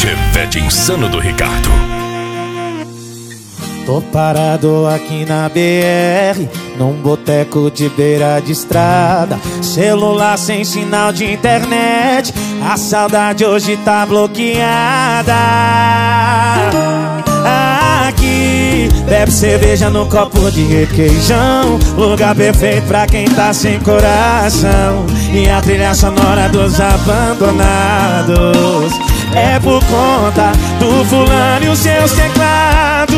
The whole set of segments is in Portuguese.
Chevette Insano do Ricardo. Tô parado aqui na BR, num boteco de beira de estrada. Celular sem sinal de internet, a saudade hoje tá bloqueada. Aqui, bebe cerveja no copo de requeijão, lugar perfeito pra quem tá sem coração. E a trilha sonora dos abandonados é por conta do fulano e os seus teclados.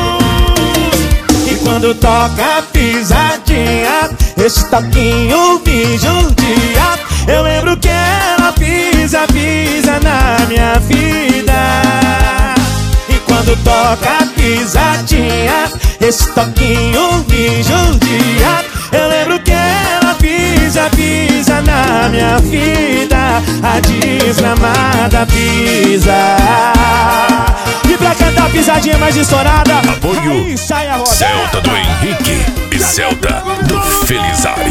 E quando toca a pisadinha, esse toquinho me judia. Eu lembro que ela pisa na minha vida. E quando toca a pisadinha, esse toquinho me judia. Eu lembro que ela pisa na minha vida. A desgramada pisa. E pra cantar a pisadinha mais estourada, apoio aí sai a roda. Celta do Henrique e Celta do Felizari.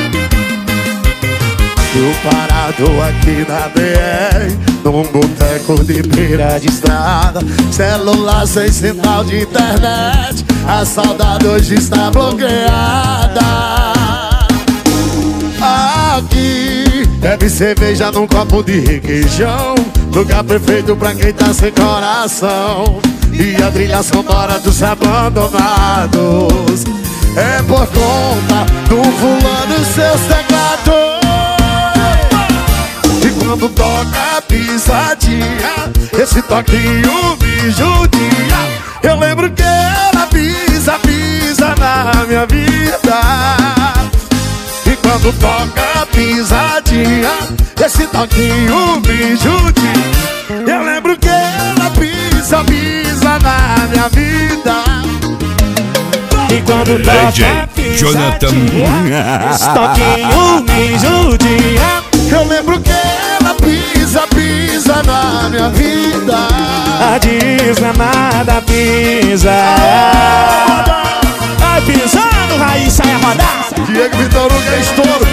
Eu parado aqui na BR, num boteco de beira de estrada. Celular sem sinal de internet, a saudade hoje está bloqueada. Aqui, bebe cerveja num copo de requeijão, lugar perfeito pra quem tá sem coração. E a trilha sonora dos abandonados é por conta do fulano e seus teclados. E quando toca a pisadinha, esse toquinho me judia. Eu lembro que ela pisa na minha vida. E quando toca a pisadinha, esse toquinho me judia. Eu lembro que ela pisa na minha vida. E quando toca a pisadinha, esse toquinho me judia. Eu lembro que ela pisa na minha vida. A desgramada pisa. Vai pisando, raiz sai a rodar. Diego Vitor Hugo é estouro.